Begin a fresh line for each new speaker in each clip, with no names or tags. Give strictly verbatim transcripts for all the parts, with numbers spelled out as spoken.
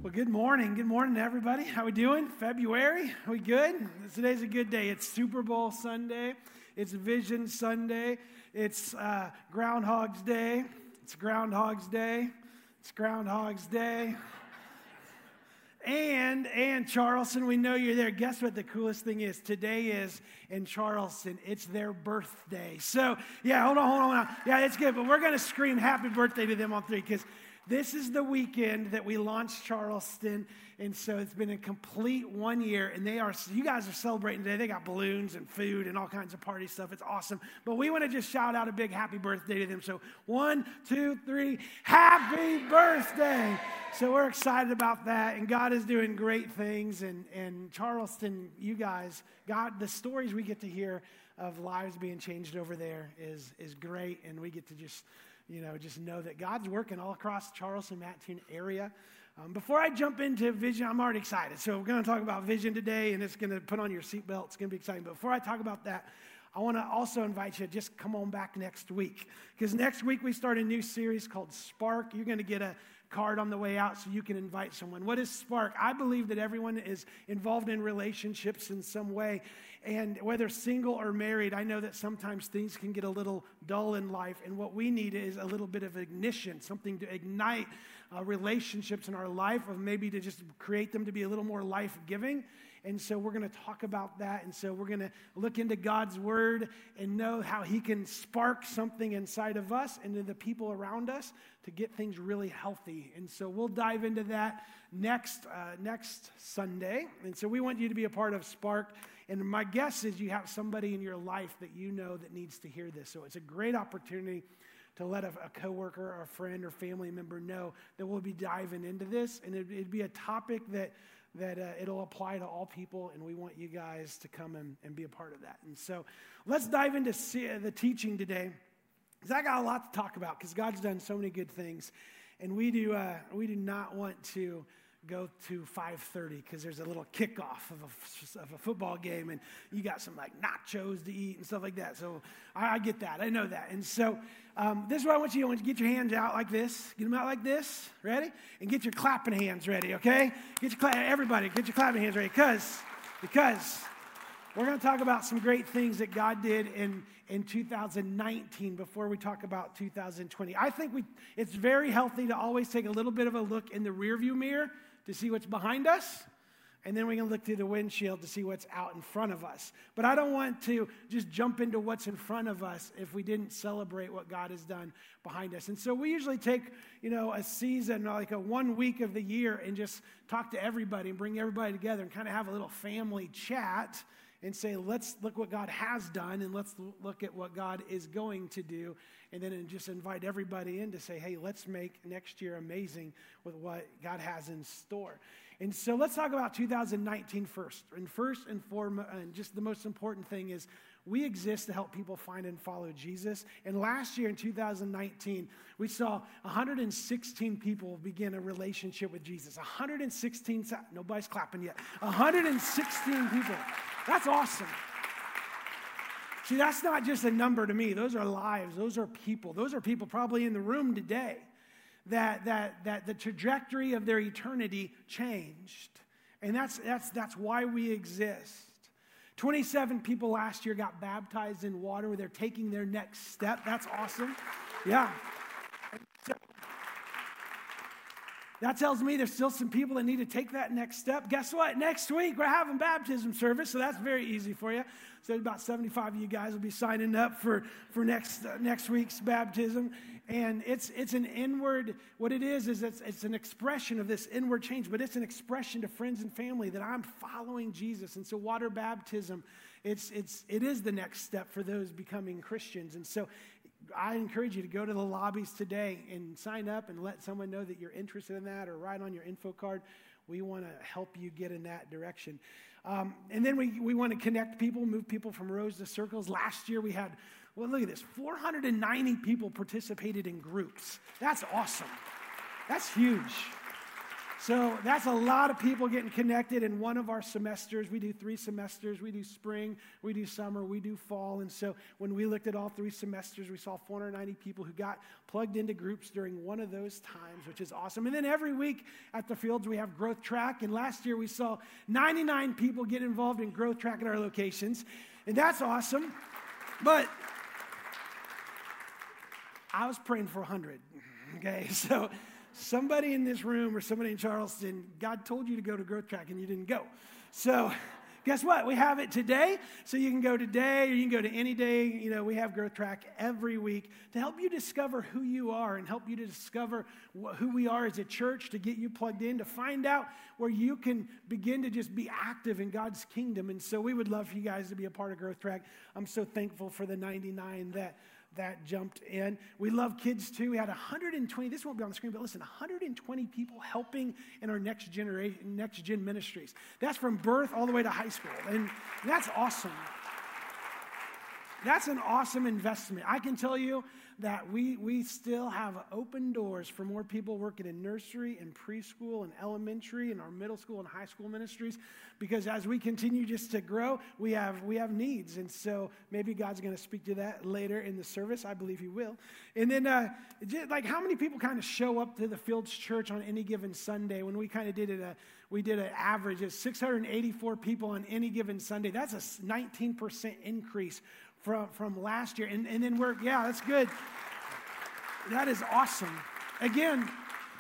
Well, good morning. Good morning to everybody. How we doing? February? Are we good? Today's a good day. It's Super Bowl Sunday. It's Vision Sunday. It's uh, Groundhog's Day. It's Groundhog's Day. It's Groundhog's Day. And, and Charleston, we know you're there. Guess what the coolest thing is? Today is in Charleston. It's their birthday. So, yeah, hold on, hold on. Hold on. Yeah, it's good. But we're going to scream happy birthday to them on three because this is the weekend that we launched Charleston, and so it's been a complete one year, and they are, you guys are celebrating today. They got balloons and food and all kinds of party stuff. It's awesome. But we want to just shout out a big happy birthday to them. So one, two, three, happy birthday. So we're excited about that, and God is doing great things, and, and Charleston, you guys, God, the stories we get to hear of lives being changed over there is, is great, and we get to just You know, just know that God's working all across the Charleston, Mattoon area. Um, before I jump into Vision, I'm already excited. So we're going to talk about Vision today, and it's going to put on your seatbelt. It's going to be exciting. But before I talk about that, I want to also invite you to just come on back next week. Because next week we start a new series called Spark. You're going to get a card on the way out so you can invite someone. What is Spark? I believe that everyone is involved in relationships in some way. And whether single or married, I know that sometimes things can get a little dull in life. And what we need is a little bit of ignition, something to ignite uh, relationships in our life, of maybe to just create them to be a little more life-giving. And so we're going to talk about that. And so we're going to look into God's word and know how he can spark something inside of us and to the people around us to get things really healthy. And so we'll dive into that next uh, next Sunday. And so we want you to be a part of Spark. And my guess is you have somebody in your life that you know that needs to hear this. So it's a great opportunity to let a, a coworker or a friend or family member know that we'll be diving into this. And it'd, it'd be a topic that that uh, it'll apply to all people, and we want you guys to come and, and be a part of that. And so let's dive into see, uh, the teaching today, because I got a lot to talk about, because God's done so many good things, and we do uh, we do not want to go to five thirty, because there's a little kickoff of a, of a football game, and you got some like nachos to eat and stuff like that. So I, I get that. I know that. And so um, this is what I want you to do. I want you to get your hands out like this. Get them out like this. Ready? And get your clapping hands ready, okay? Get your cla- Everybody, get your clapping hands ready, because because we're going to talk about some great things that God did in, in two thousand nineteen before we talk about two thousand twenty. I think we it's very healthy to always take a little bit of a look in the rearview mirror to see what's behind us, and then we can look through the windshield to see what's out in front of us. But I don't want to just jump into what's in front of us if we didn't celebrate what God has done behind us. And so we usually take, you know, a season, like a one week of the year, and just talk to everybody and bring everybody together and kind of have a little family chat and say, let's look what God has done, and let's look at what God is going to do. And then just invite everybody in to say, hey, let's make next year amazing with what God has in store. And so let's talk about two thousand nineteen first. And first and foremost, and just the most important thing is we exist to help people find and follow Jesus. And last year in two thousand nineteen, we saw one hundred sixteen people begin a relationship with Jesus. one hundred sixteen, nobody's clapping yet. one hundred sixteen people. That's awesome. See, that's not just a number to me. Those are lives. Those are people. Those are people probably in the room today that that that the trajectory of their eternity changed. And that's that's that's why we exist. twenty-seven people last year got baptized in water where they're taking their next step. That's awesome. Yeah. So, that tells me there's still some people that need to take that next step. Guess what? Next week, we're having baptism service, so that's very easy for you. So about seventy-five of you guys will be signing up for, for next uh, next week's baptism. And it's it's an inward, what it is, is it's, it's an expression of this inward change, but it's an expression to friends and family that I'm following Jesus. And so water baptism, it's it's it is the next step for those becoming Christians. And so I encourage you to go to the lobbies today and sign up and let someone know that you're interested in that, or write on your info card. We want to help you get in that direction. Um, and then we, we want to connect people, move people from rows to circles. Last year we had, well, look at this, four hundred ninety people participated in groups. That's awesome. That's huge. So that's a lot of people getting connected in one of our semesters. We do three semesters. We do spring, we do summer, we do fall. And so when we looked at all three semesters, we saw four hundred ninety people who got plugged into groups during one of those times, which is awesome. And then every week at the Fields, we have Growth Track. And last year, we saw ninety-nine people get involved in Growth Track at our locations. And that's awesome. But I was praying for one hundred, okay? So somebody in this room or somebody in Charleston, God told you to go to Growth Track and you didn't go. So guess what? We have it today. So you can go today or you can go to any day. You know, we have Growth Track every week to help you discover who you are and help you to discover wh- who we are as a church, to get you plugged in, to find out where you can begin to just be active in God's kingdom. And so we would love for you guys to be a part of Growth Track. I'm so thankful for the ninety-nine that that jumped in. We love kids too. We had one hundred twenty, this won't be on the screen, but listen, one hundred twenty people helping in our next generation, next gen ministries. That's from birth all the way to high school. And that's awesome. That's an awesome investment. I can tell you that we we still have open doors for more people working in nursery and preschool and elementary and our middle school and high school ministries, because as we continue just to grow, we have we have needs. And so maybe God's going to speak to that later in the service. I believe he will. And then uh, just, like how many people kind of show up to the Fields Church on any given Sunday? When we kind of did it, uh, we did an average of six hundred eighty-four people on any given Sunday. That's a nineteen percent increase from, from last year. And, and then we're, yeah, that's good. That is awesome. Again,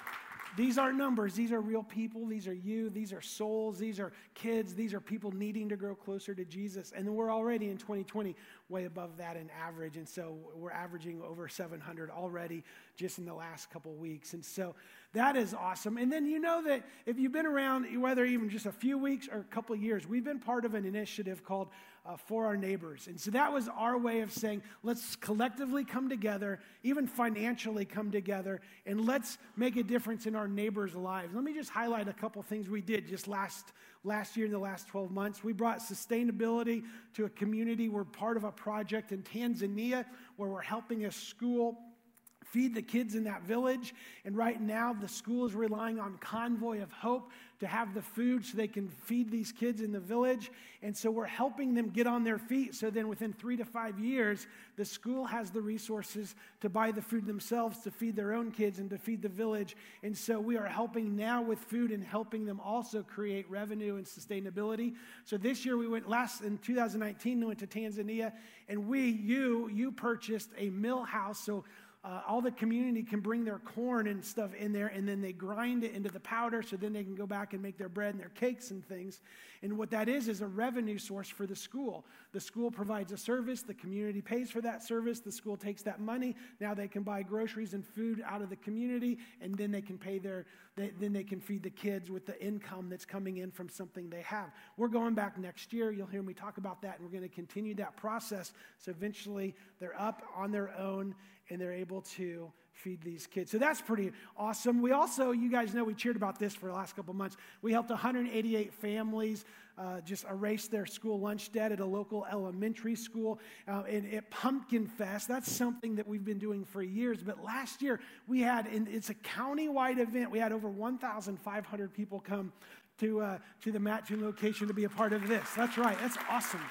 these aren't numbers. These are real people. These are you. These are souls. These are kids. These are people needing to grow closer to Jesus. And then we're already in twenty twenty way above that in average. And so we're averaging over seven hundred already just in the last couple weeks. And so that is awesome. And then you know that if you've been around, whether even just a few weeks or a couple of years, we've been part of an initiative called uh, For Our Neighbors. And so that was our way of saying, let's collectively come together, even financially come together, and let's make a difference in our neighbors' lives. Let me just highlight a couple things we did just last Last year, in the last twelve months. We brought sustainability to a community. We're part of a project in Tanzania where we're helping a school feed the kids in that village. And right now, the school is relying on Convoy of Hope to have the food so they can feed these kids in the village. And so we're helping them get on their feet. So then within three to five years, the school has the resources to buy the food themselves, to feed their own kids and to feed the village. And so we are helping now with food and helping them also create revenue and sustainability. So this year we went, last in two thousand nineteen, we went to Tanzania, and we, you, you purchased a mill house. So Uh, all the community can bring their corn and stuff in there, and then they grind it into the powder so then they can go back and make their bread and their cakes and things. And what that is is a revenue source for the school. The school provides a service. The community pays for that service. The school takes that money. Now they can buy groceries and food out of the community, and then they can pay their, they, then they can feed the kids with the income that's coming in from something they have. We're going back next year. You'll hear me talk about that, and we're going to continue that process. So eventually they're up on their own, and they're able to feed these kids. So that's pretty awesome. We also, you guys know, we cheered about this for the last couple of months. We helped one hundred eighty-eight families uh, just erase their school lunch debt at a local elementary school. Uh, and at Pumpkin Fest, that's something that we've been doing for years. But last year, we had, and it's a county-wide event, we had over one thousand five hundred people come to, uh, to the Mattoon location to be a part of this. That's right. That's awesome.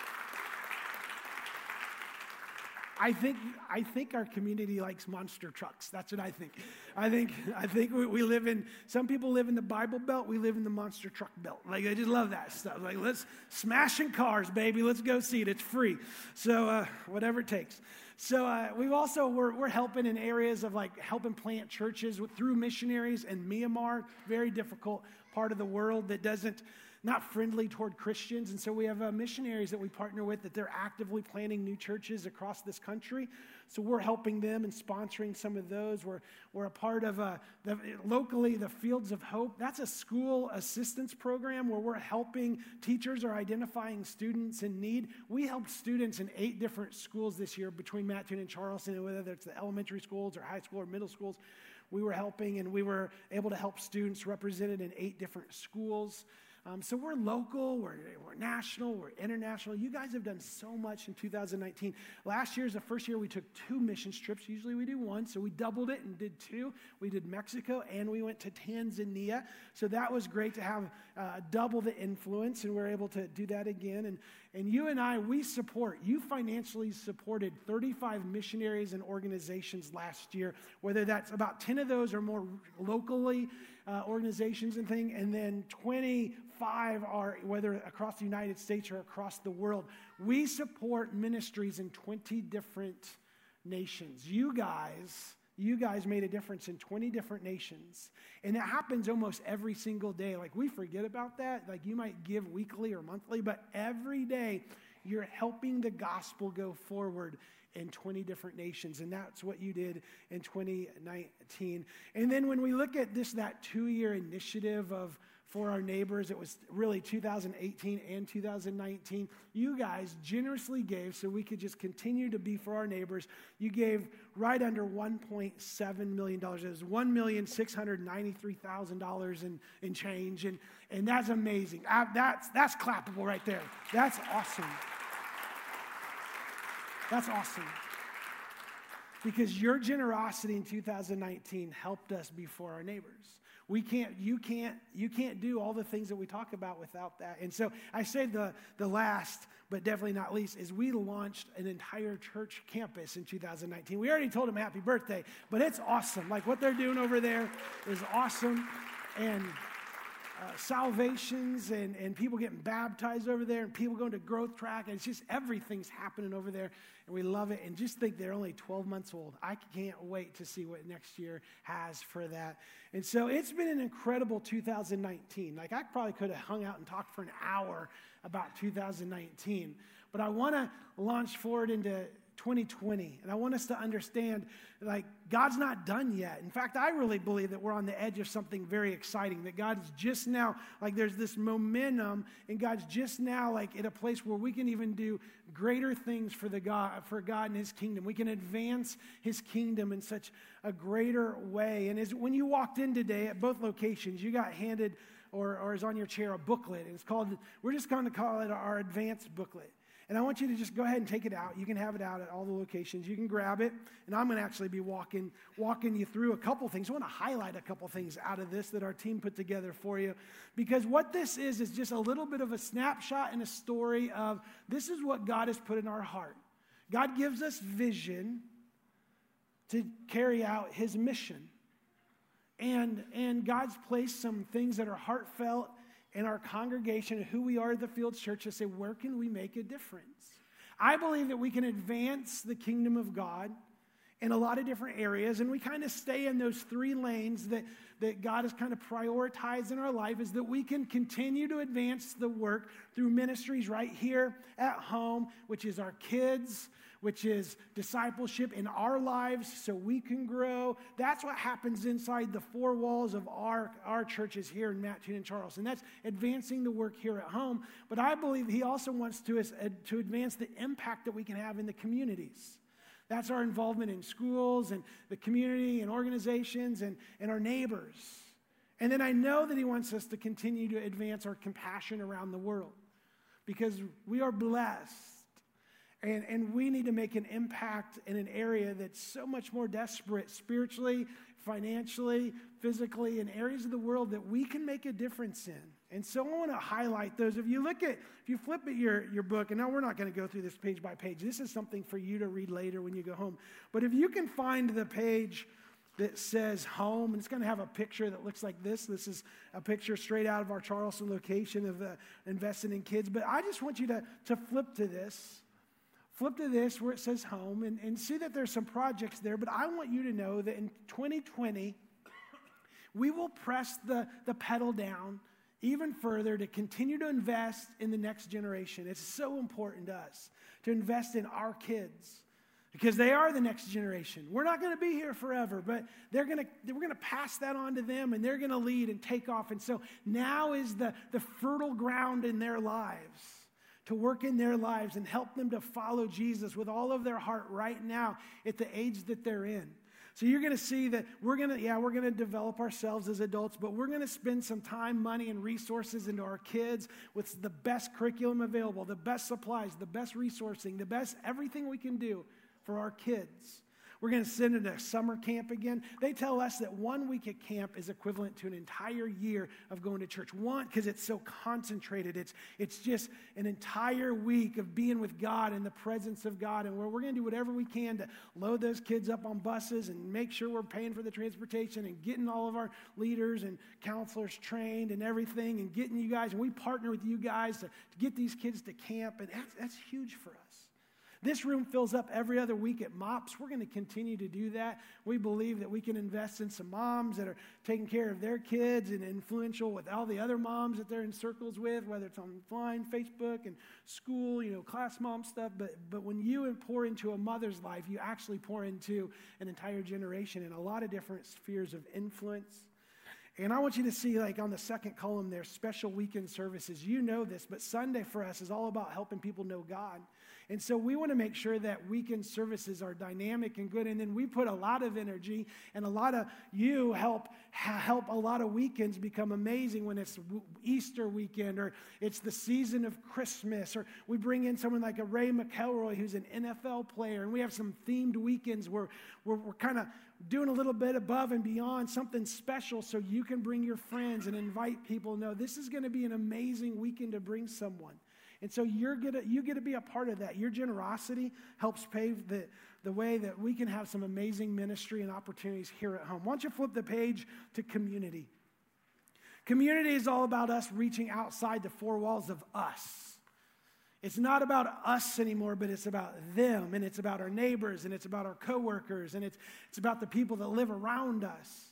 I think I think our community likes monster trucks. That's what I think. I think I think we, we live in, some people live in the Bible Belt. We live in the monster truck belt. Like, I just love that stuff. Like, let's smashing cars, baby. Let's go see it. It's free. So uh, whatever it takes. So uh, we've also, we're, we're helping in areas of like helping plant churches with, through missionaries in Myanmar, very difficult part of the world that doesn't, not friendly toward Christians. And so we have uh, missionaries that we partner with that they're actively planting new churches across this country. So we're helping them and sponsoring some of those. We're, we're a part of uh, the, locally the Fields of Hope. That's a school assistance program where we're helping teachers or identifying students in need. We helped students in eight different schools this year between Mattoon and Charleston, and whether it's the elementary schools or high school or middle schools. We were helping, and we were able to help students represented in eight different schools. Um, so we're local, we're, we're national, we're international. You guys have done so much in two thousand nineteen. Last year is the first year we took two mission trips. Usually we do one, so we doubled it and did two. We did Mexico and we went to Tanzania. So that was great to have uh, double the influence, and we're able to do that again. And, and you and I, we support, you financially supported thirty-five missionaries and organizations last year, whether that's about ten of those are more locally uh, organizations and things, and then twenty-five are whether across the United States or across the world. We support ministries in twenty different nations. You guys, you guys made a difference in twenty different nations. And that happens almost every single day. Like, we forget about that. Like, you might give weekly or monthly, but every day you're helping the gospel go forward in twenty different nations. And that's what you did in twenty nineteen. And then when we look at this, that two-year initiative of for our neighbors, it was really two thousand eighteen and two thousand nineteen. You guys generously gave so we could just continue to be for our neighbors. You gave right under one point seven million dollars. It was one million six hundred ninety-three thousand dollars in, in change, and, and that's amazing. I, that's, that's clappable right there. That's awesome. That's awesome. Because your generosity in two thousand nineteen helped us be for our neighbors. We can't, you can't, you can't do all the things that we talk about without that. And so I say the, the last, but definitely not least, is we launched an entire church campus in two thousand nineteen. We already told them happy birthday, but it's awesome. Like, what they're doing over there is awesome. And Uh, salvations and, and people getting baptized over there and people going to growth track, and it's just everything's happening over there, and we love it. And just think they're only twelve months old. I can't wait to see what next year has for that. And so it's been an incredible two thousand nineteen. Like, I probably could have hung out and talked for an hour about two thousand nineteen, but I want to launch forward into twenty twenty. And I want us to understand, like, God's not done yet. In fact, I really believe that we're on the edge of something very exciting, that God is just now, like, there's this momentum, and God's just now, like, at a place where we can even do greater things for the God, for God and His kingdom. We can advance His kingdom in such a greater way. And as when you walked in today at both locations, you got handed, or, or is on your chair, a booklet. And it's called, we're just going to call it our advanced booklet. And I want you to just go ahead and take it out. You can have it out at all the locations. You can grab it. And I'm going to actually be walking, walking you through a couple things. I want to highlight a couple things out of this that our team put together for you. Because what this is, is just a little bit of a snapshot and a story of this is what God has put in our heart. God gives us vision to carry out His mission. And, and God's placed some things that are heartfelt in our congregation, who we are at the Fields Church, to say, where can we make a difference? I believe that we can advance the kingdom of God in a lot of different areas, and we kind of stay in those three lanes that, that God has kind of prioritized in our life, is that we can continue to advance the work through ministries right here at home, which is our kids, which is discipleship in our lives so we can grow. That's what happens inside the four walls of our, our churches here in Mattoon and Charleston. That's advancing the work here at home. But I believe He also wants to, us, uh, to advance the impact that we can have in the communities. That's our involvement in schools and the community and organizations and, and our neighbors. And then I know that He wants us to continue to advance our compassion around the world, because we are blessed. And, and we need to make an impact in an area that's so much more desperate spiritually, financially, physically, in areas of the world that we can make a difference in. And so I want to highlight those. If you look at, if you flip at your, your book, and now we're not going to go through this page by page. This is something for you to read later when you go home. But if you can find the page that says home, and it's going to have a picture that looks like this. This is a picture straight out of our Charleston location of uh, investing in kids. But I just want you to, to flip to this. Flip to this where it says home, and, and see that there's some projects there, but I want you to know that in twenty twenty, we will press the, the pedal down even further to continue to invest in the next generation. It's so important to us to invest in our kids, because they are the next generation. We're not going to be here forever, but they're going to, we're going to pass that on to them, and they're going to lead and take off. And so now is the, the fertile ground in their lives to work in their lives and help them to follow Jesus with all of their heart right now at the age that they're in. So you're going to see that we're going to, yeah, we're going to develop ourselves as adults, but we're going to spend some time, money, and resources into our kids with the best curriculum available, the best supplies, the best resourcing, the best everything we can do for our kids. We're going to send them to summer camp again. They tell us that one week at camp is equivalent to an entire year of going to church. One, because it's so concentrated. It's, it's just an entire week of being with God in the presence of God. And where we're going to do whatever we can to load those kids up on buses and make sure we're paying for the transportation and getting all of our leaders and counselors trained and everything and getting you guys. And we partner with you guys to, to get these kids to camp. And that's, that's huge for us. This room fills up every other week at MOPS. We're going to continue to do that. We believe that we can invest in some moms that are taking care of their kids and influential with all the other moms that they're in circles with, whether it's online, Facebook, and school, you know, class mom stuff. But, but when you pour into a mother's life, you actually pour into an entire generation in a lot of different spheres of influence. And I want you to see, like on the second column there, special weekend services. You know this, but Sunday for us is all about helping people know God. And so we want to make sure that weekend services are dynamic and good. And then we put a lot of energy and a lot of you help help a lot of weekends become amazing when it's Easter weekend or it's the season of Christmas. Or we bring in someone like a Ray McElroy who's an N F L player. And we have some themed weekends where we're, we're kind of doing a little bit above and beyond, something special so you can bring your friends and invite people. No, this is going to be an amazing weekend to bring someone. And so you're gonna, you get to be a part of that. Your generosity helps pave the, the way that we can have some amazing ministry and opportunities here at home. Why don't you flip the page to community? Community is all about us reaching outside the four walls of us. It's not about us anymore, but it's about them, and it's about our neighbors, and it's about our coworkers, and it's, it's about the people that live around us.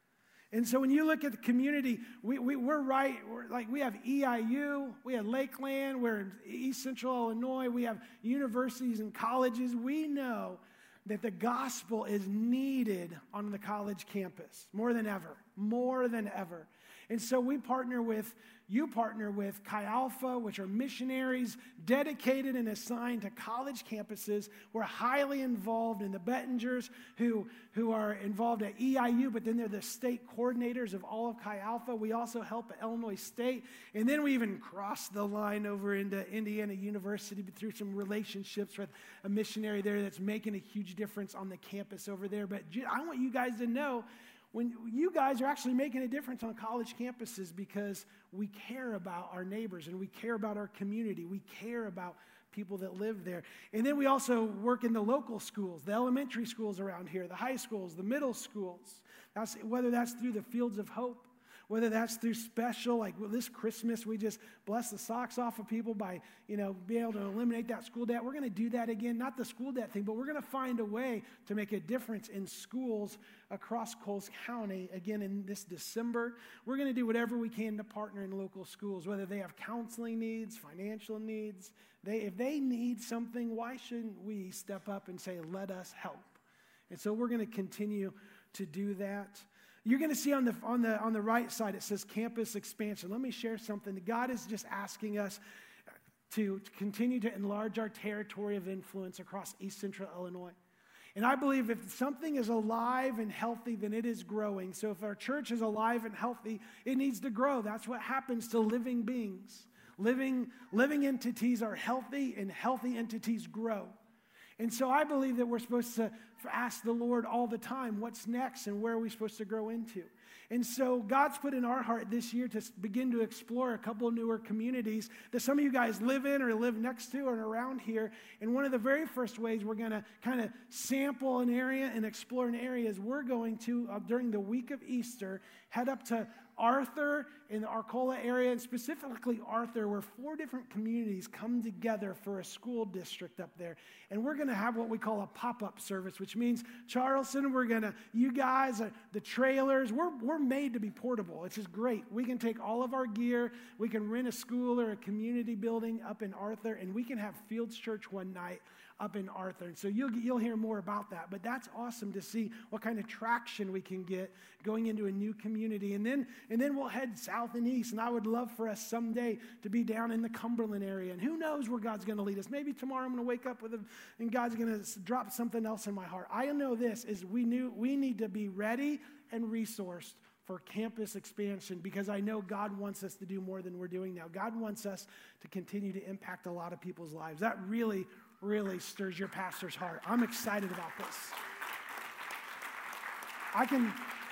And so when you look at the community, we, we, we're right, we're like we have E I U, we have Lakeland, we're in East Central Illinois, we have universities and colleges. We know that the gospel is needed on the college campus more than ever, more than ever. And so we partner with, you partner with Chi Alpha, which are missionaries dedicated and assigned to college campuses. We're highly involved in the Bettingers who, who are involved at E I U, but then they're the state coordinators of all of Chi Alpha. We also help at Illinois State. And then we even cross the line over into Indiana University through some relationships with a missionary there that's making a huge difference on the campus over there. But I want you guys to know, when you guys are actually making a difference on college campuses because we care about our neighbors and we care about our community. We care about people that live there. And then we also work in the local schools, the elementary schools around here, the high schools, the middle schools. That's, whether that's through the Fields of Hope, whether that's through special, like well, this Christmas, we just bless the socks off of people by, you know, being able to eliminate that school debt. We're going to do that again, not the school debt thing, but we're going to find a way to make a difference in schools across Coles County. Again, in this December, we're going to do whatever we can to partner in local schools, whether they have counseling needs, financial needs. They, if they need something, why shouldn't we step up and say, let us help? And so we're going to continue to do that. You're going to see on the, on, the, on the right side, it says campus expansion. Let me share something. God is just asking us to, to continue to enlarge our territory of influence across East Central Illinois. And I believe if something is alive and healthy, then it is growing. So if our church is alive and healthy, it needs to grow. That's what happens to living beings. Living, living entities are healthy, and healthy entities grow. And so I believe that we're supposed to ask the Lord all the time, what's next and where are we supposed to grow into? And so God's put in our heart this year to begin to explore a couple of newer communities that some of you guys live in or live next to or around here. And one of the very first ways we're going to kind of sample an area and explore an area is we're going to, uh, during the week of Easter, head up to Arthur in the Arcola area, and specifically Arthur, where four different communities come together for a school district up there. And we're going to have what we call a pop-up service, which means, Charleston, we're going to, you guys, uh, the trailers, we're, we're made to be portable, which is great. We can take all of our gear, we can rent a school or a community building up in Arthur, and we can have Fields Church one night up in Arthur. And so you'll, you'll hear more about that. But that's awesome to see what kind of traction we can get going into a new community. And then, and then we'll head south and east. And I would love for us someday to be down in the Cumberland area. And who knows where God's going to lead us. Maybe tomorrow I'm going to wake up with a, and God's going to drop something else in my heart. I know this is we knew we need to be ready and resourced for campus expansion, because I know God wants us to do more than we're doing now. God wants us to continue to impact a lot of people's lives. That really, really stirs your pastor's heart. I'm excited about this. I can,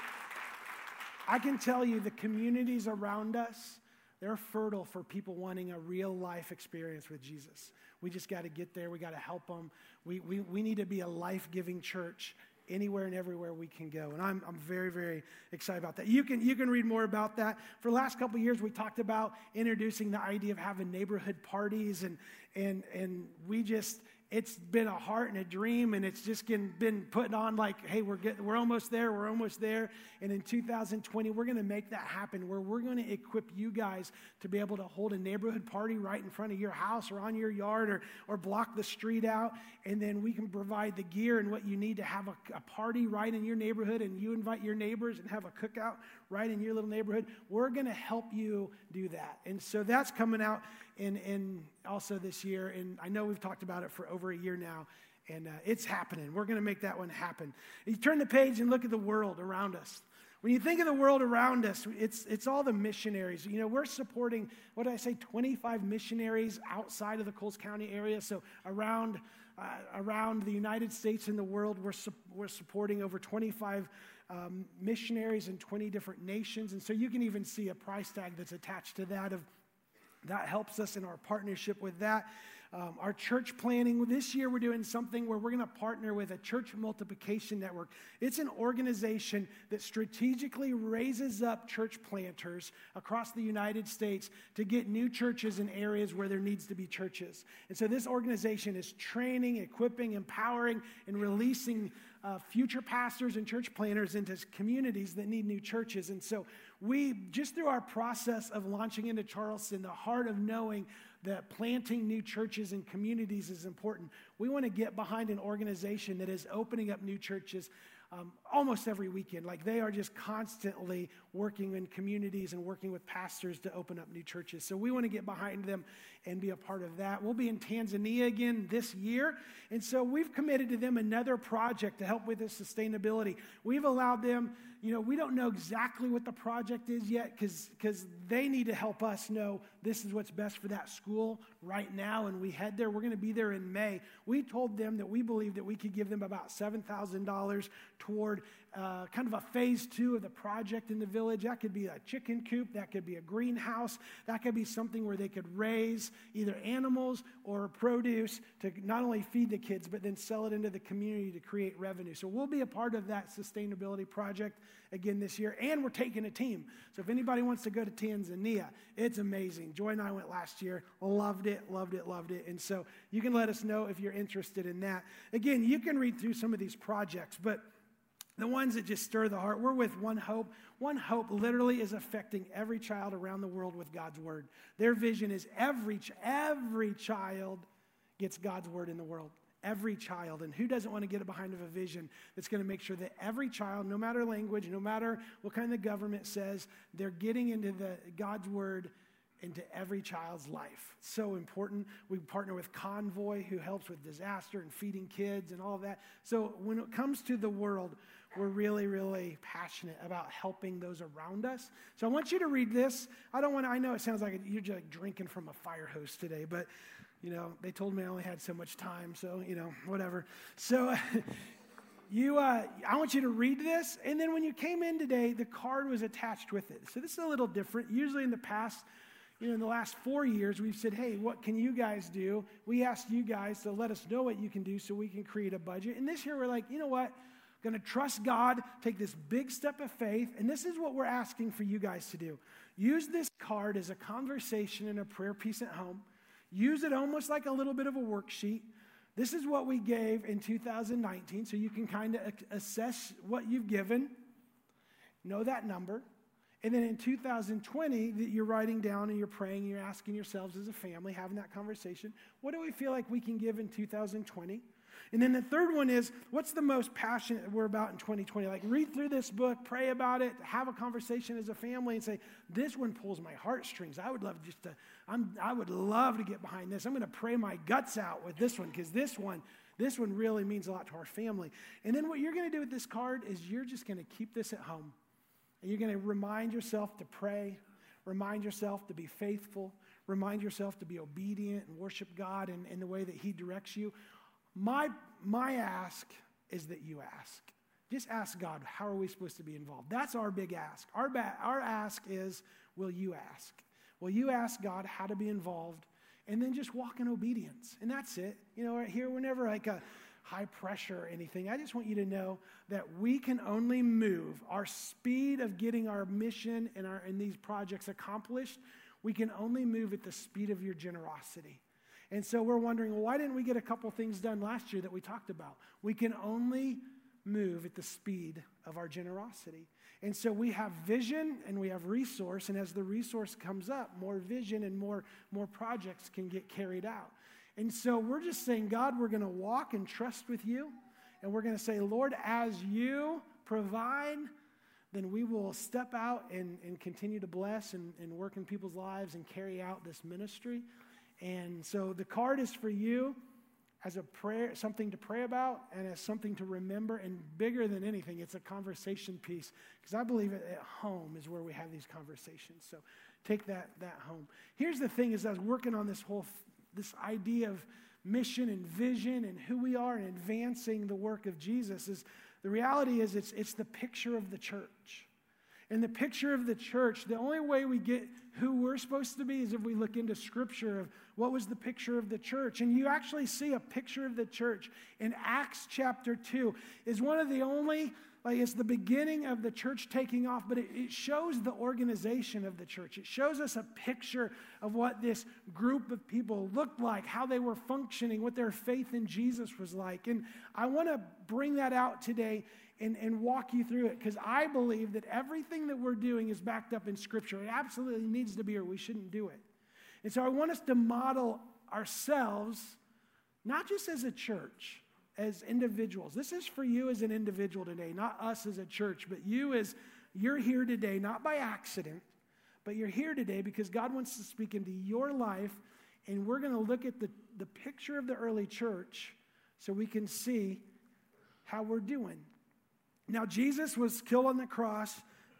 I can tell you the communities around us, they're fertile for people wanting a real life experience with Jesus. We just got to get there. We got to help them. We, we, we need to be a life-giving church anywhere and everywhere we can go. And I'm, I'm very, very excited about that. You can, you can read more about that. For the last couple of years, we talked about introducing the idea of having neighborhood parties, and, and, and we just, it's been a heart and a dream, and it's just been, been put on like, hey, we're getting, we're almost there, we're almost there. And in two thousand twenty, we're going to make that happen, where we're going to equip you guys to be able to hold a neighborhood party right in front of your house or on your yard, or, or block the street out. And then we can provide the gear and what you need to have a, a party right in your neighborhood, and you invite your neighbors and have a cookout right in your little neighborhood. We're going to help you do that. And so that's coming out in, in also this year. And I know we've talked about it for over a year now, and uh, it's happening. We're going to make that one happen. You turn the page and look at the world around us. When you think of the world around us, it's it's all the missionaries. You know, we're supporting, what did I say, twenty-five missionaries outside of the Coles County area. So around uh, around the United States and the world, we're su- we're supporting over twenty-five um, missionaries in twenty different nations. And so you can even see a price tag that's attached to that. Of that helps us in our partnership with that. Um, our church planning, this year we're doing something where we're going to partner with a church multiplication network. It's an organization that strategically raises up church planters across the United States to get new churches in areas where there needs to be churches. And so this organization is training, equipping, empowering, and releasing uh, future pastors and church planters into communities that need new churches. And so we, just through our process of launching into Charleston, the heart of knowing that planting new churches and communities is important, we want to get behind an organization that is opening up new churches um, almost every weekend. Like, they are just constantly working in communities and working with pastors to open up new churches. So we want to get behind them and be a part of that. We'll be in Tanzania again this year. And so we've committed to them another project to help with this sustainability. We've allowed them, you know, we don't know exactly what the project is yet, because because they need to help us know this is what's best for that school right now. And we head there. We're going to be there in May. We told them that we believe that we could give them about seven thousand dollars toward uh, kind of a phase two of the project in the village. That could be a chicken coop. That could be a greenhouse. That could be something where they could raise either animals or produce to not only feed the kids, but then sell it into the community to create revenue. So we'll be a part of that sustainability project again this year. And we're taking a team. So if anybody wants to go to Tanzania, it's amazing. Joy and I went last year. Loved it, loved it, loved it. And so you can let us know if you're interested in that. Again, you can read through some of these projects, but the ones that just stir the heart, we're with One Hope. One Hope literally is affecting every child around the world with God's word. Their vision is every, every child gets God's word in the world. Every child. And who doesn't want to get behind of a vision that's going to make sure that every child, no matter language, no matter what kind of the government says, they're getting into the God's word into every child's life. So important. We partner with Convoy, who helps with disaster and feeding kids and all of that. So when it comes to the world, we're really, really passionate about helping those around us. So I want you to read this. I don't want to, I know it sounds like you're just like drinking from a fire hose today, but you know, they told me I only had so much time, so, you know, whatever. So you, uh, I want you to read this, and then when you came in today, the card was attached with it. So this is a little different. Usually in the past, you know, in the last four years, we've said, hey, what can you guys do? We asked you guys to let us know what you can do so we can create a budget. And this year we're like, you know what? Going to trust God, take this big step of faith, and this is what we're asking for you guys to do. Use this card as a conversation and a prayer piece at home. Use it almost like a little bit of a worksheet. This is what we gave in two thousand nineteen, so you can kind of assess what you've given, know that number, And then in two thousand twenty, that you're writing down and you're praying, and you're asking yourselves as a family, having that conversation, what do we feel like we can give in two thousand twenty? And then the third one is, what's the most passionate we're about in twenty twenty? Like, read through this book, pray about it, have a conversation as a family, and say, this one pulls my heartstrings. I would love just to, I'm, I would love to get behind this. I'm going to pray my guts out with this one, because this one, this one really means a lot to our family. And then what you're going to do with this card is you're just going to keep this at home. And you're going to remind yourself to pray, remind yourself to be faithful, remind yourself to be obedient and worship God in, in the way that he directs you. My, my ask is that you ask. Just ask God, how are we supposed to be involved? That's our big ask. Our, ba- our ask is, will you ask? Will you ask God how to be involved? And then just walk in obedience. And that's it. You know, right here, we're never like a high pressure or anything. I just want you to know that we can only move our speed of getting our mission and, our, and these projects accomplished. We can only move at the speed of your generosity. And so we're wondering, well, why didn't we get a couple things done last year that we talked about? We can only move at the speed of our generosity. And so we have vision and we have resource, and as the resource comes up, more vision and more, more projects can get carried out. And so we're just saying, God, we're going to walk and trust with you, and we're going to say, Lord, as you provide, then we will step out and, and continue to bless and, and work in people's lives and carry out this ministry. And so the card is for you as a prayer, something to pray about, and as something to remember, and bigger than anything, it's a conversation piece, because I believe at home is where we have these conversations. So take that, that home. Here's the thing, is I was working on this whole, this idea of mission and vision and who we are and advancing the work of Jesus, is the reality is it's, it's the picture of the church. And the picture of the church, the only way we get who we're supposed to be is if we look into Scripture of what was the picture of the church. And you actually see a picture of the church in Acts chapter two. Is one of the only, like it's the beginning of the church taking off, but it, it shows the organization of the church. It shows us a picture of what this group of people looked like, how they were functioning, what their faith in Jesus was like. And I want to bring that out today And, and walk you through it, because I believe that everything that we're doing is backed up in Scripture. It absolutely needs to be, or we shouldn't do it. And so I want us to model ourselves, not just as a church, as individuals. This is for you as an individual today, not us as a church, but you as you're here today, not by accident, but you're here today because God wants to speak into your life, and we're going to look at the, the picture of the early church so we can see how we're doing. Now, Jesus was killed on the cross,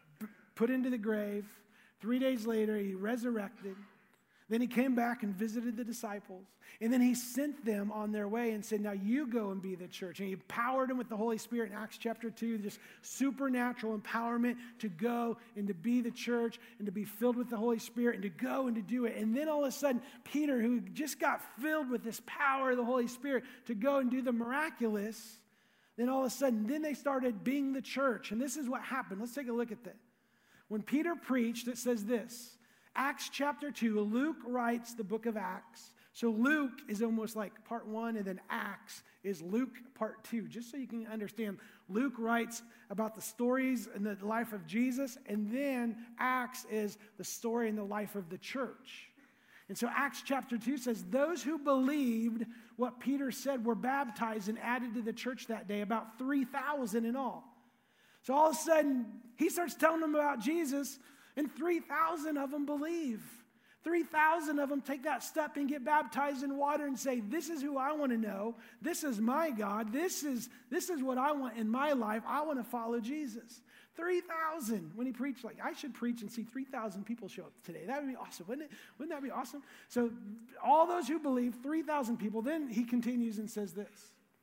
put into the grave. Three days later, he resurrected. Then he came back and visited the disciples. And then he sent them on their way and said, now you go and be the church. And he empowered them with the Holy Spirit in Acts chapter two, just supernatural empowerment to go and to be the church and to be filled with the Holy Spirit and to go and to do it. And then all of a sudden, Peter, who just got filled with this power of the Holy Spirit to go and do the miraculous, then all of a sudden, then they started being the church. And this is what happened. Let's take a look at that. When Peter preached, it says this. Acts chapter two, Luke writes the book of Acts. So Luke is almost like part one, and then Acts is Luke part two. Just so you can understand, Luke writes about the stories and the life of Jesus, and then Acts is the story and the life of the church. And so Acts chapter two says, those who believed what Peter said were baptized and added to the church that day, about three thousand in all. So all of a sudden, he starts telling them about Jesus, and three thousand of them believe. three thousand of them take that step and get baptized in water and say, this is who I want to know. This is my God. This is, this is what I want in my life. I want to follow Jesus. three thousand. When he preached, like, I should preach and see three thousand people show up today. That would be awesome, wouldn't it? Wouldn't that be awesome? So all those who believe, three thousand people. Then he continues and says this.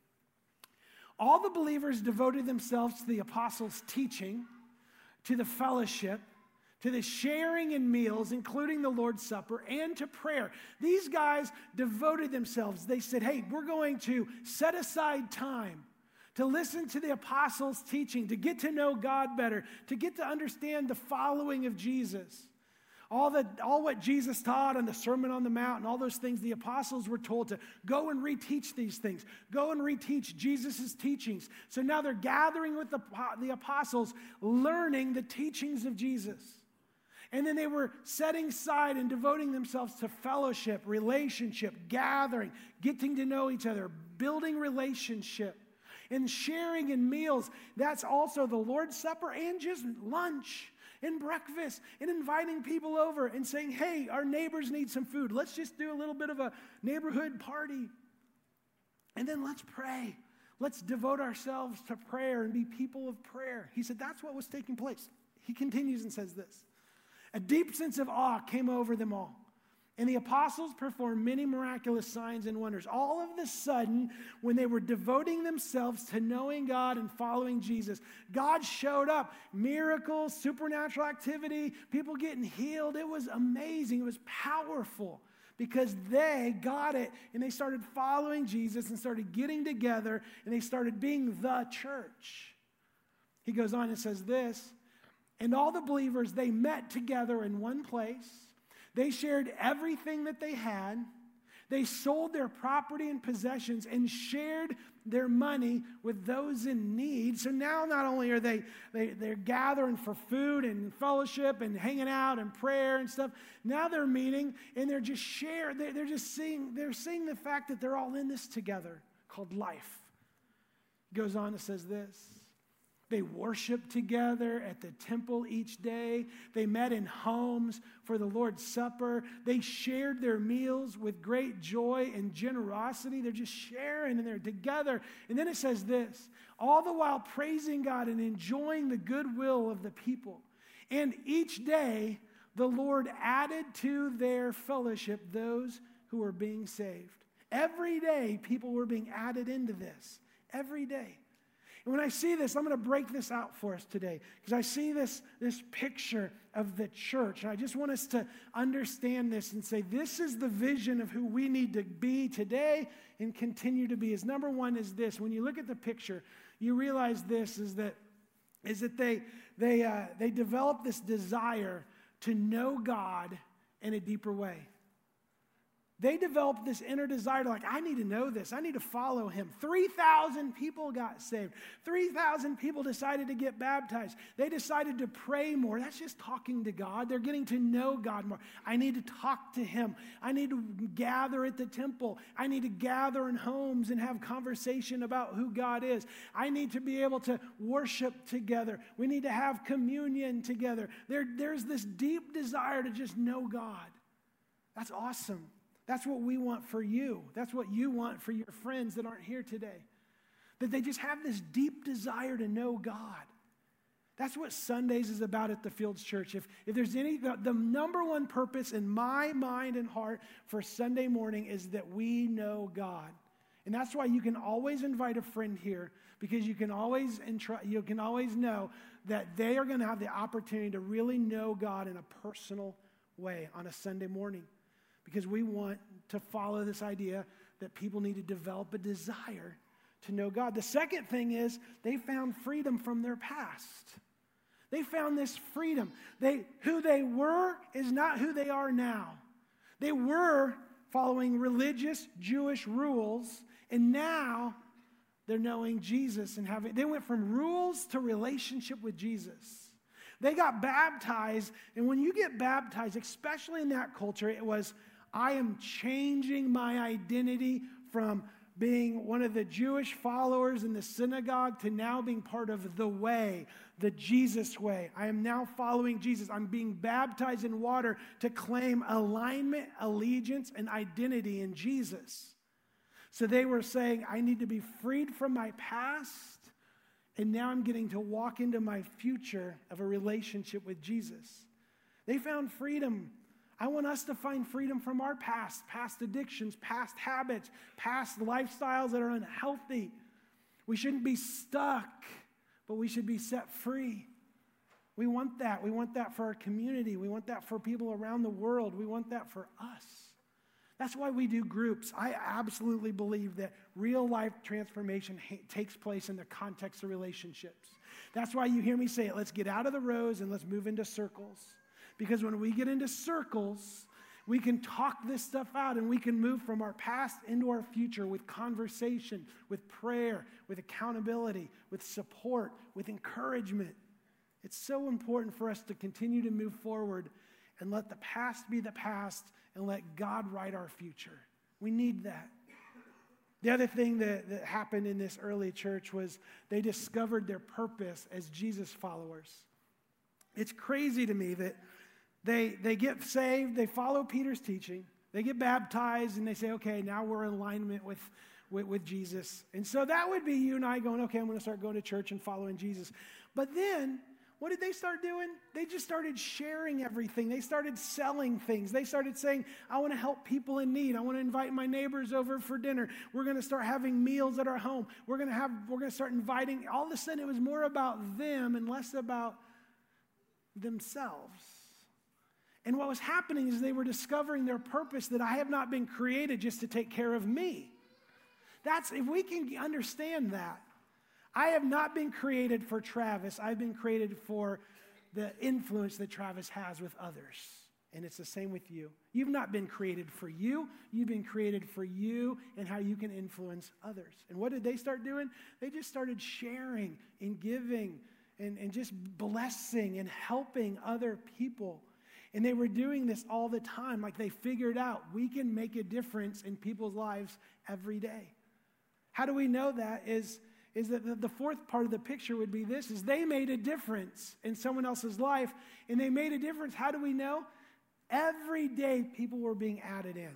All the believers devoted themselves to the apostles' teaching, to the fellowship, to the sharing in meals, including the Lord's Supper, and to prayer. These guys devoted themselves. They said, hey, we're going to set aside time to listen to the apostles' teaching, to get to know God better, to get to understand the following of Jesus. All, the, all what Jesus taught on the Sermon on the Mount and all those things, the apostles were told to go and reteach these things. Go and reteach Jesus' teachings. So now they're gathering with the, the apostles, learning the teachings of Jesus. And then they were setting aside and devoting themselves to fellowship, relationship, gathering, getting to know each other, building relationship, and sharing in meals. That's also the Lord's Supper and just lunch and breakfast and inviting people over and saying, hey, our neighbors need some food. Let's just do a little bit of a neighborhood party. And then let's pray. Let's devote ourselves to prayer and be people of prayer. He said that's what was taking place. He continues and says this. A deep sense of awe came over them all. And the apostles performed many miraculous signs and wonders. All of a sudden, when they were devoting themselves to knowing God and following Jesus, God showed up. Miracles, supernatural activity, people getting healed. It was amazing. It was powerful because they got it and they started following Jesus and started getting together and they started being the church. He goes on and says this. And all the believers, they met together in one place. They shared everything that they had. They sold their property and possessions and shared their money with those in need. So now not only are they, they they're gathering for food and fellowship and hanging out and prayer and stuff, now they're meeting and they're just share, they're, they're just seeing, they're seeing the fact that they're all in this together called life. He goes on and says this. They worshiped together at the temple each day. They met in homes for the Lord's Supper. They shared their meals with great joy and generosity. They're just sharing and they're together. And then it says this, all the while praising God and enjoying the goodwill of the people. And each day the Lord added to their fellowship those who were being saved. Every day people were being added into this. Every day. And when I see this, I'm going to break this out for us today because I see this, this picture of the church. And I just want us to understand this and say, this is the vision of who we need to be today and continue to be. Is number one is this. When you look at the picture, you realize this is that, is that they, they, uh, they develop this desire to know God in a deeper way. They developed this inner desire to like, I need to know this. I need to follow him. three thousand people got saved. three thousand people decided to get baptized. They decided to pray more. That's just talking to God. They're getting to know God more. I need to talk to him. I need to gather at the temple. I need to gather in homes and have conversation about who God is. I need to be able to worship together. We need to have communion together. There, there's this deep desire to just know God. That's awesome. That's what we want for you. That's what you want for your friends that aren't here today. That they just have this deep desire to know God. That's what Sundays is about at the Fields Church. If, if there's any, the, the number one purpose in my mind and heart for Sunday morning is that we know God. And that's why you can always invite a friend here because you can always intru- you can always know that they are going to have the opportunity to really know God in a personal way on a Sunday morning. Because we want to follow this idea that people need to develop a desire to know God. The second thing is they found freedom from their past. They found this freedom. They, who they were is not who they are now. They were following religious Jewish rules, and now they're knowing Jesus and having. They went from rules to relationship with Jesus. They got baptized, and when you get baptized, especially in that culture, it was, I am changing my identity from being one of the Jewish followers in the synagogue to now being part of the way, the Jesus way. I am now following Jesus. I'm being baptized in water to claim alignment, allegiance, and identity in Jesus. So they were saying, I need to be freed from my past, and now I'm getting to walk into my future of a relationship with Jesus. They found freedom. I want us to find freedom from our past, past addictions, past habits, past lifestyles that are unhealthy. We shouldn't be stuck, but we should be set free. We want that. We want that for our community. We want that for people around the world. We want that for us. That's why we do groups. I absolutely believe that real life transformation ha- takes place in the context of relationships. That's why you hear me say it. Let's get out of the rows and let's move into circles. Because when we get into circles, we can talk this stuff out and we can move from our past into our future with conversation, with prayer, with accountability, with support, with encouragement. It's so important for us to continue to move forward and let the past be the past and let God write our future. We need that. The other thing that, that happened in this early church was they discovered their purpose as Jesus followers. It's crazy to me that they, they get saved, they follow Peter's teaching, they get baptized, and they say, okay, now we're in alignment with, with, with Jesus. And so that would be you and I going, okay, I'm going to start going to church and following Jesus. But then, what did they start doing? They just started sharing everything. They started selling things. They started saying, I want to help people in need. I want to invite my neighbors over for dinner. We're going to start having meals at our home. We're going to have, we're going to start inviting. All of a sudden, it was more about them and less about themselves. And what was happening is they were discovering their purpose, that I have not been created just to take care of me. That's, if we can understand that, I have not been created for Travis. I've been created for the influence that Travis has with others. And it's the same with you. You've not been created for you. You've been created for you and how you can influence others. And what did they start doing? They just started sharing and giving and, and just blessing and helping other people. And they were doing this all the time. Like they figured out we can make a difference in people's lives every day. How do we know that? Is is that the fourth part of the picture would be this, is they made a difference in someone else's life, and they made a difference. How do we know? Every day people were being added in.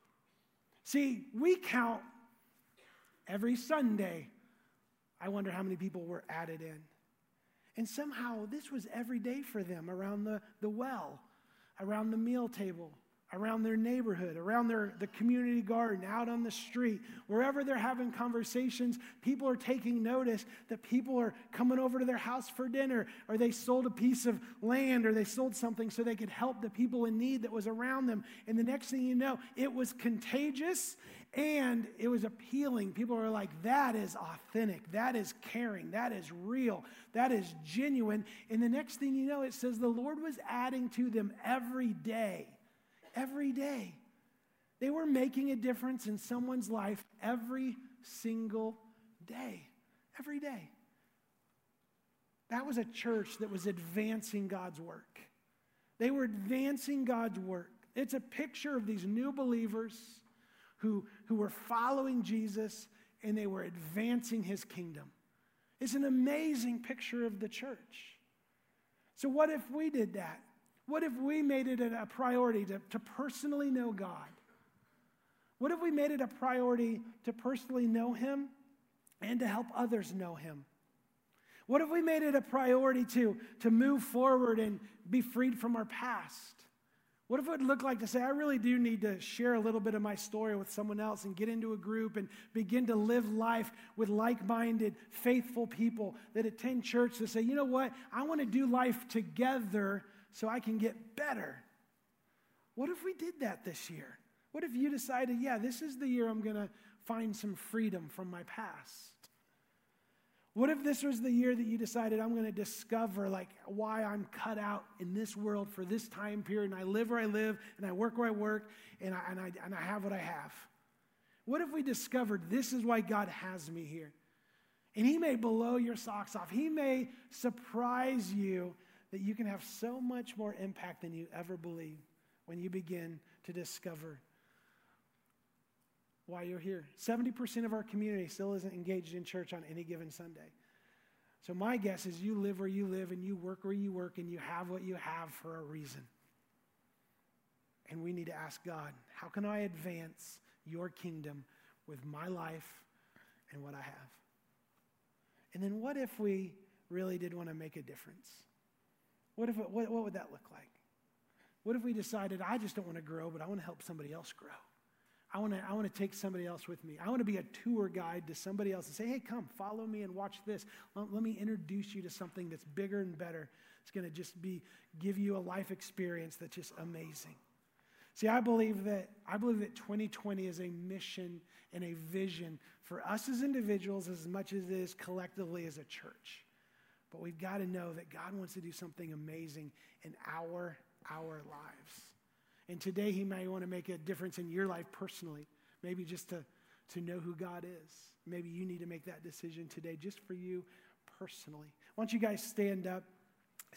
See, we count every Sunday. I wonder how many people were added in. And somehow this was every day for them, around the, the well, around the meal table, around their neighborhood, around their the community garden, out on the street, wherever they're having conversations, people are taking notice that people are coming over to their house for dinner, or they sold a piece of land, or they sold something so they could help the people in need that was around them. And the next thing you know, it was contagious and it was appealing. People are like, that is authentic, that is caring, that is real, that is genuine. And the next thing you know, it says the Lord was adding to them every day. Every day. They were making a difference in someone's life every single day. Every day. That was a church that was advancing God's work. They were advancing God's work. It's a picture of these new believers who, who were following Jesus, and they were advancing his kingdom. It's an amazing picture of the church. So what if we did that? What if we made it a priority to, to personally know God? What if we made it a priority to personally know him and to help others know him? What if we made it a priority to, to move forward and be freed from our past? What if it would look like to say, I really do need to share a little bit of my story with someone else and get into a group and begin to live life with like-minded, faithful people that attend church to say, you know what, I want to do life together so I can get better. What if we did that this year? What if you decided, yeah, this is the year I'm going to find some freedom from my past? What if this was the year that you decided I'm going to discover like why I'm cut out in this world for this time period, and I live where I live, and I work where I work, and I, and I, and I have what I have? What if we discovered this is why God has me here? And he may blow your socks off. He may surprise you that you can have so much more impact than you ever believed when you begin to discover why you're here. seventy percent of our community still isn't engaged in church on any given Sunday. So my guess is you live where you live and you work where you work and you have what you have for a reason. And we need to ask God, how can I advance your kingdom with my life and what I have? And then what if we really did want to make a difference? What if it, what, what would that look like? What if we decided, I just don't want to grow, but I want to help somebody else grow? I want to I want to take somebody else with me. I want to be a tour guide to somebody else and say, hey, come, follow me and watch this. Let, let me introduce you to something that's bigger and better. It's going to just be, give you a life experience that's just amazing. See, I believe that I believe that twenty twenty is a mission and a vision for us as individuals as much as it is collectively as a church. But we've got to know that God wants to do something amazing in our, our lives. And today he may want to make a difference in your life personally, maybe just to, to know who God is. Maybe you need to make that decision today just for you personally. Why don't you guys stand up?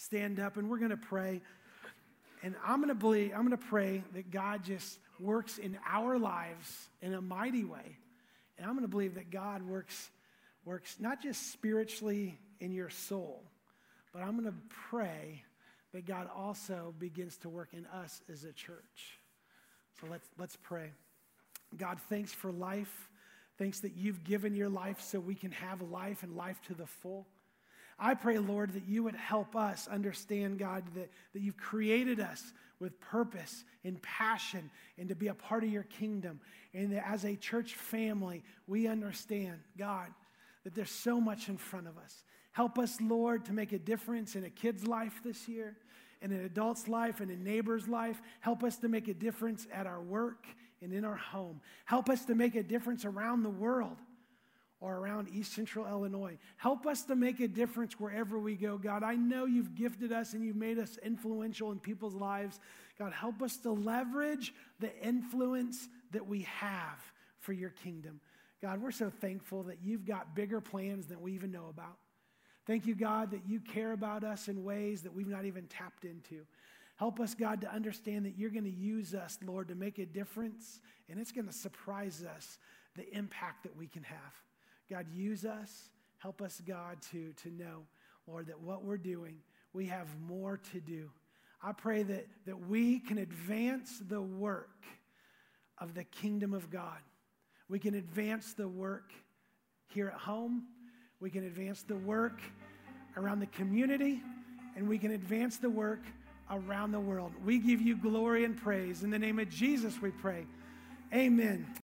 stand up and we're going to pray. And I'm going to believe, I'm going to pray that God just works in our lives in a mighty way. And I'm going to believe that God works, works not just spiritually in your soul, but I'm going to pray that God also begins to work in us as a church. So let's, let's pray. God, thanks for life. Thanks that you've given your life so we can have life and life to the full. I pray, Lord, that you would help us understand, God, that, that you've created us with purpose and passion and to be a part of your kingdom. And that as a church family, we understand, God, that there's so much in front of us. Help us, Lord, to make a difference in a kid's life this year, in an adult's life, and a neighbor's life. Help us to make a difference at our work and in our home. Help us to make a difference around the world or around East Central Illinois. Help us to make a difference wherever we go, God. I know you've gifted us and you've made us influential in people's lives. God, help us to leverage the influence that we have for your kingdom. God, we're so thankful that you've got bigger plans than we even know about. Thank you, God, that you care about us in ways that we've not even tapped into. Help us, God, to understand that you're going to use us, Lord, to make a difference, and it's going to surprise us the impact that we can have. God, use us. Help us, God, to, to know, Lord, that what we're doing, we have more to do. I pray that, that we can advance the work of the kingdom of God. We can advance the work here at home. We can advance the work around the community, and we can advance the work around the world. We give you glory and praise. In the name of Jesus, we pray. Amen.